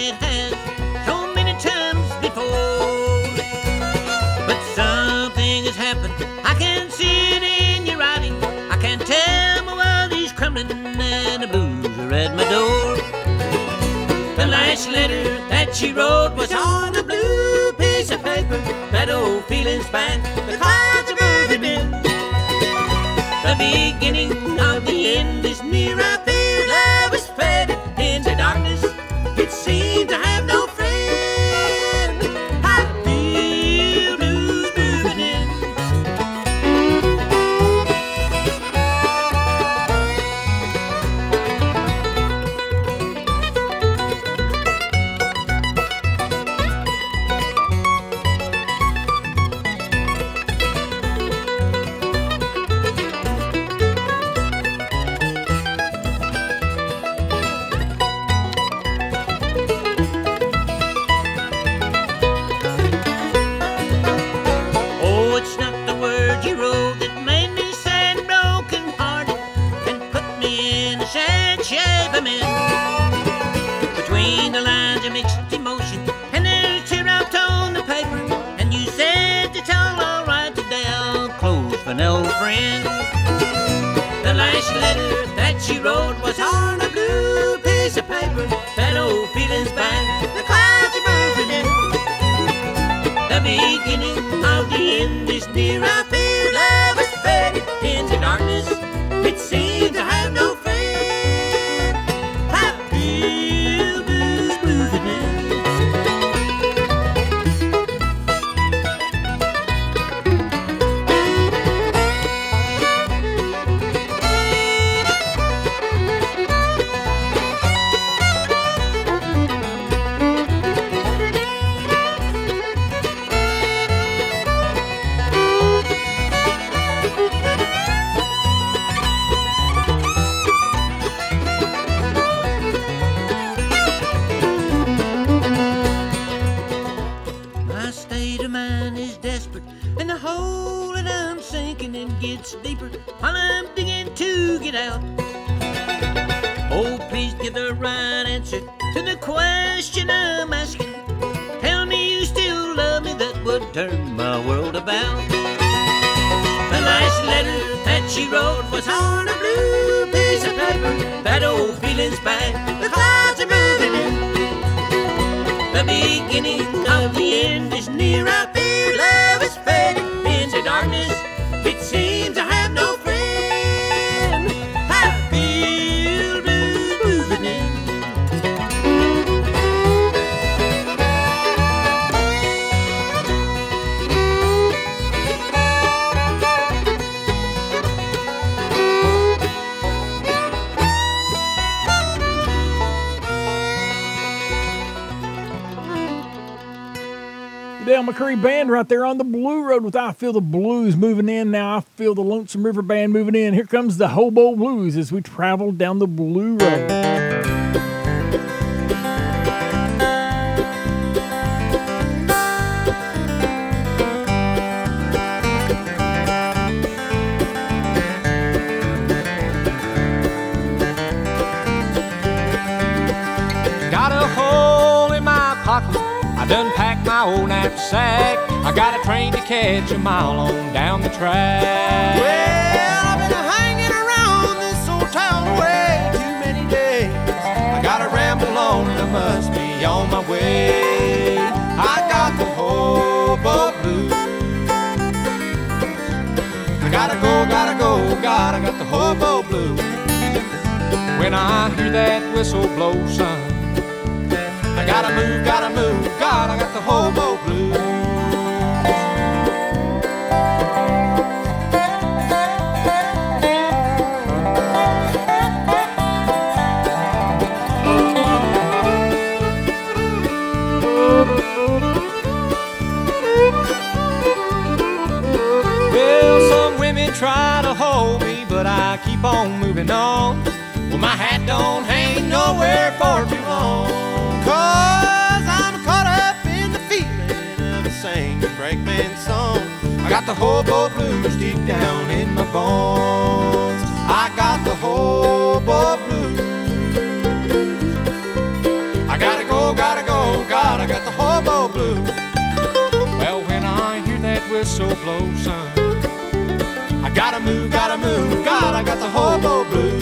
it has so many times before. But something has happened, I can see it in your writing. I can tell my world is crumbling and the blues are at my door. The last letter that she wrote was on a blue piece of paper. That old feeling's back, the clouds are moving in. The beginning of the end is near. I feel love is faded into darkness. It seemed to have no friend. I feel blues moving in. Between the lines of mixed emotion, and there's teardrops on the paper. And you said it's all right today, I'll close for no friend. The last letter that she wrote was on a blue piece of paper. That old feeling's back, the clouds are moving in. The beginning of the end is near. I feel love is faded into darkness. It seems to have no friend. And the hole that I'm sinking in gets deeper while I'm digging to get out. Oh, please give the right answer to the question I'm asking. Tell me you still love me, that would turn my world about. The last letter that she wrote was on a blue piece of paper. That old feeling's back, the clouds are moving in. The beginning of the end is near. I feel love is fading into darkness. It seems I have no friend. I feel blues moving in. Dale McCree Band right there on the Blue Road with I Feel the Blues moving in. Now I feel the Lonesome River Band moving in. Here comes the Hobo Blues as we travel down the Blue Road. Got a hole in my pocket, I done packed my old knapsack. I got a train to catch a mile on down the track. Well, I've been hanging around this old town way too many days. I gotta ramble on and I must be on my way. I got the hobo blues. I gotta go, I got the hobo blues. When I hear that whistle blow, son, I gotta move, God, I got the hobo blues. Well, some women try to hold me, but I keep on moving on. Well, my hat don't hang nowhere for too long, 'cause I'm caught up in the feeling of a singing brakeman song. I got the hobo blues deep down in my bones. I got the hobo blues. I gotta go, whistle blow, son. I gotta move, God, I got the hobo blues.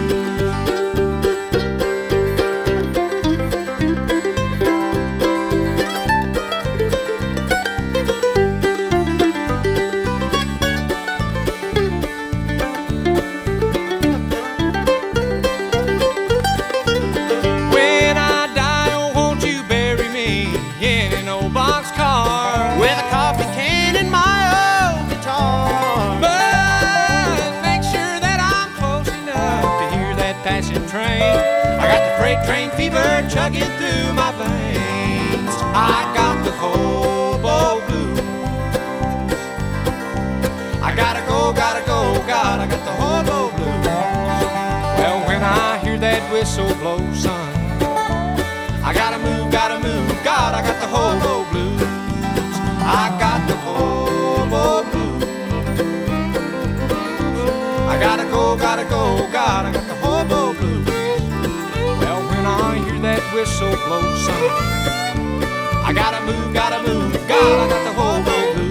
When I die, oh, won't you bury me in an old boxcar With a coffee can and my old guitar. But make sure that I'm close enough to hear that passing train. I got the freight train fever chugging through my veins. I got the hobo blues. I gotta go, God, I got the hobo blues. Well, when I hear that whistle blow, son, I gotta move, God, I got the hobo blues. I got the hobo blues. I gotta go, God, I got the hobo blues. Well, when I hear that whistle blow, son, I gotta move, God, I got the hobo blues.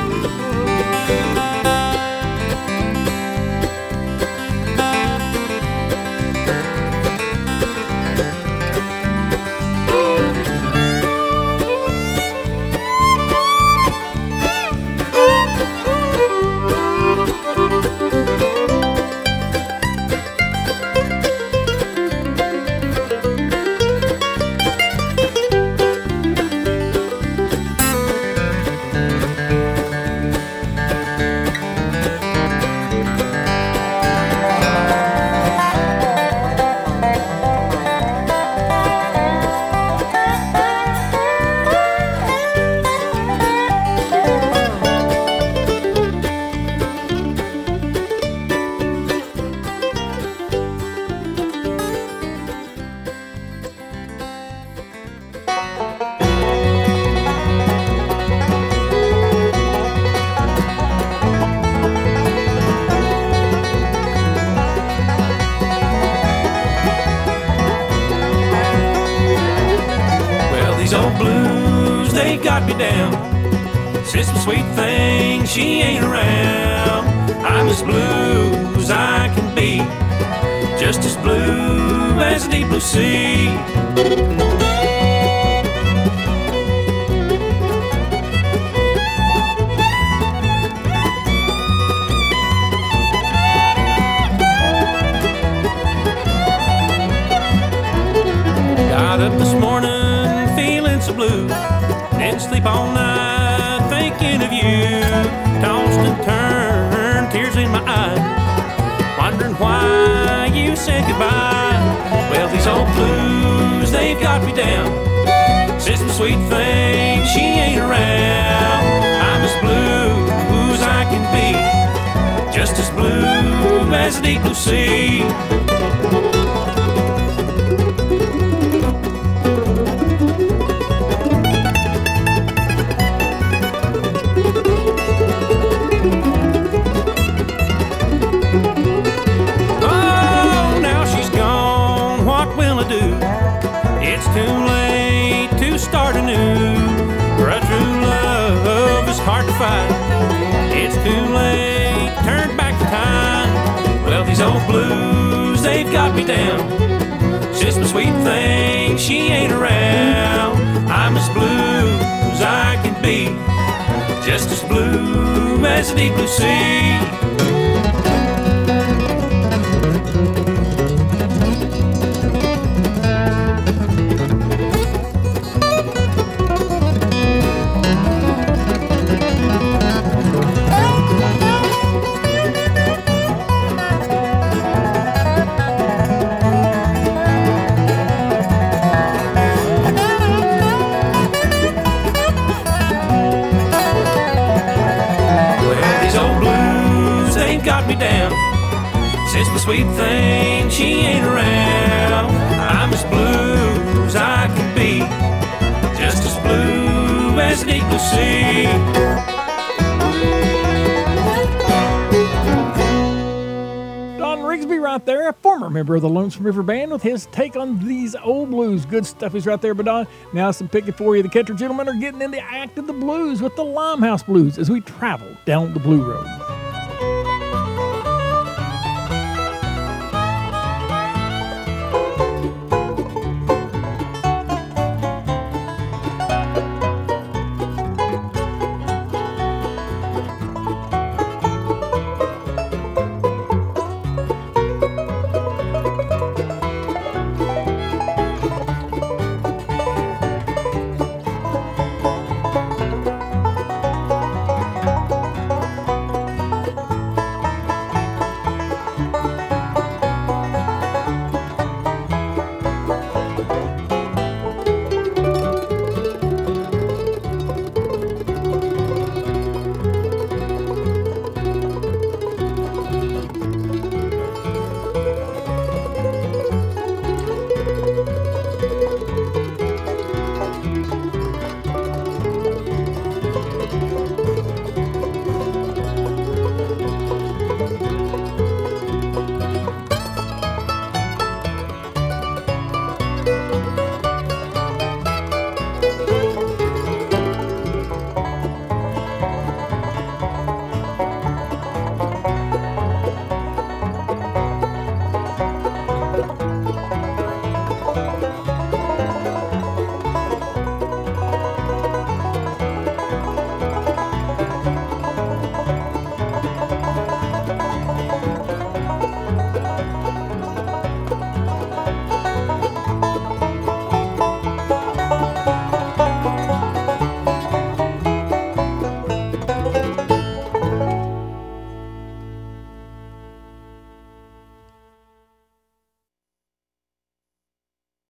Got me down. Said some sweet things, she ain't around. I'm as blue as I can be, just as blue as the deep blue sea. Got up this morning feeling so blue, didn't sleep all night thinking of you. Tossed and turned, tears in my eyes, wondering why you said goodbye. Well, these old blues, they've got me down. Said some sweet things, she ain't around. I'm as blue as I can be, just as blue as the deep blue sea. Too late to start anew, for a true love is hard to find. It's too late, turn back the time. Well, these old blues, they've got me down. Said some sweet things, she ain't around. I'm as blue as I can be, just as blue as the deep blue sea. Got me down. Says the sweet thing, she ain't around. I'm as blue as I can be, just as blue as the deep blue sea. Don Rigsby right there, a former member of the Lonesome River Band with his take on these old blues. Good stuff is right there, but Don. Now some picking for you. The Country Gentlemen are getting in the act of the blues with the Limehouse Blues as we travel down the Blue Road.